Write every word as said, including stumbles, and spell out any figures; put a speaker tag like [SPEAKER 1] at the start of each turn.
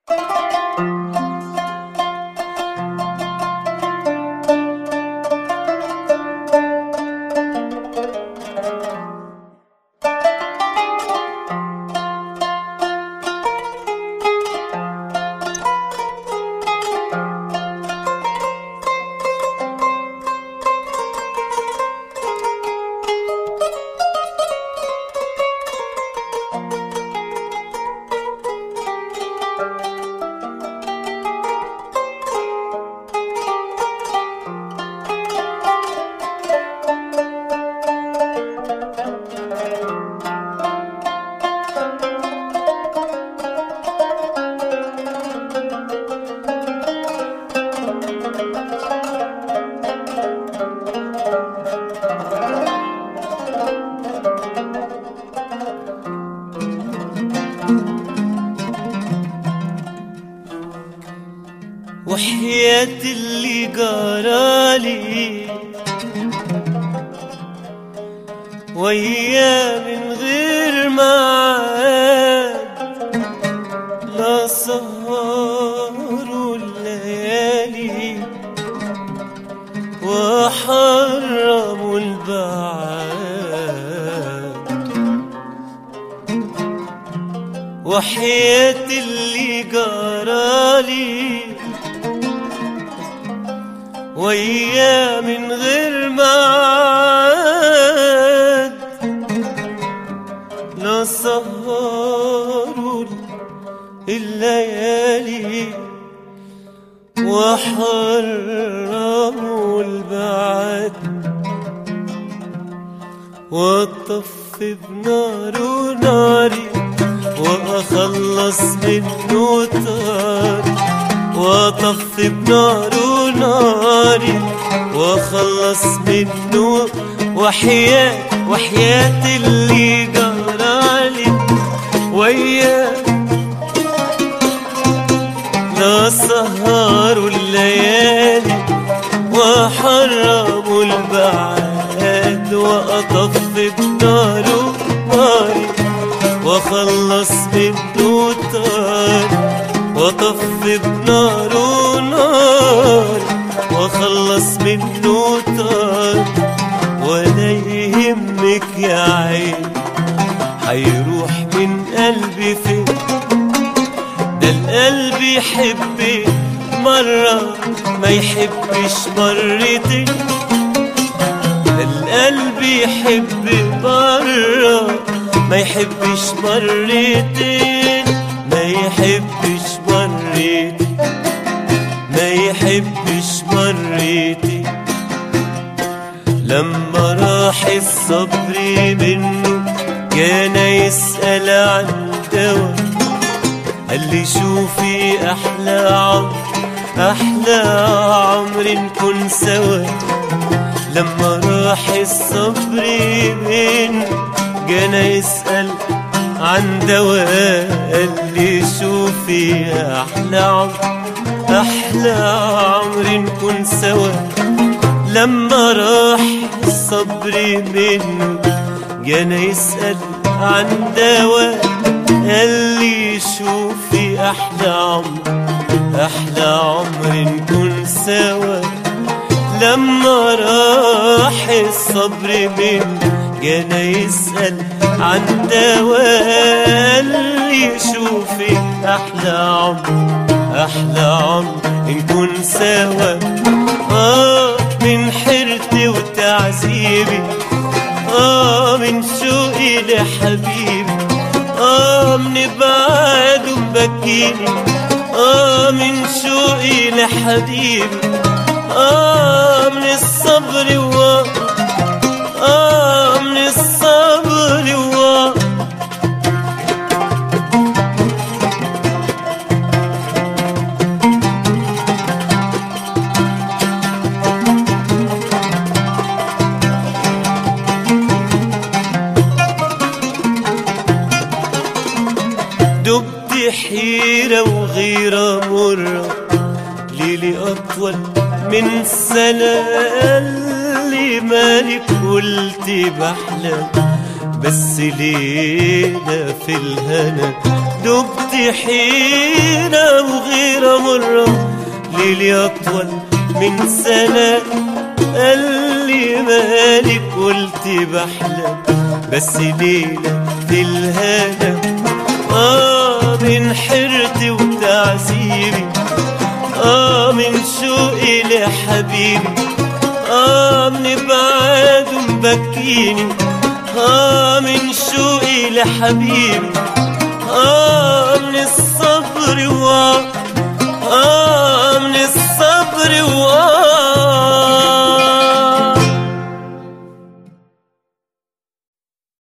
[SPEAKER 1] وحياة اللي جرالي وياه من غير معاد، لا سهروا الليالي وحرموا البعاد. وحياة اللي جرالي وياه من غير معاد، لا سهروا الليالي وحرموا البعاد. واطفي بنار ناري واخلص منه طاري، واطفي بنار ناري واخلص منه. وحياة وحياة اللي جرالي وياه لا سهروا الليالي وحرموا البعاد. واطفي بنار ناري واخلص منه طاري، واطفي بنار نار واخلص منه طار. ولا يهمك يا عين هيروح من قلبي فين، ده القلب يحب مرة ما يحبش مرتين، ده القلب يحب مرة ما يحبش مرتين، ما يحبش مرتين، ما يحبش مرتين. لما راح الصبر منه كان يسأل عن دوا، قال لي شوفي أحلى عمر أحلى عمر نكون سوا. لما راح الصبر منه كان يسأل عن دوا، قال لي شوفي أحلى عمر أحلى عمر نكون سوا. لما راح الصبر منه جانا يسأل عن دواء، قال لي شوفي أحلى عمر أحلى عمر نكون سوا. لما راح الصبر منه جانا يسأل عن دواء، قال لي شوفي أحلى عمر أحلى عمر نكون سوا. آه من حيرتي وتعذيبي، آه من شوقي لحبيبي، آه من بعده مبكيني، آه من شوقي لحبيبي، آه من الصبر و آه من الصبر و دبت حيرة وغيرة مرة، ليلي أطول من سنة، اللي مالك قلت بحلم بس ليلة في الهنا. دبت حيرة وغيرة مرة، ليلي أطول من سنة. قال لي مالك، قلت بحلم بس ليلة الهنا. آه من حيرتي وتعذيبي، آه من شوقي لحبيبي، آه من بعاده مبكيني، آه من شوقي لحبيبي، آه من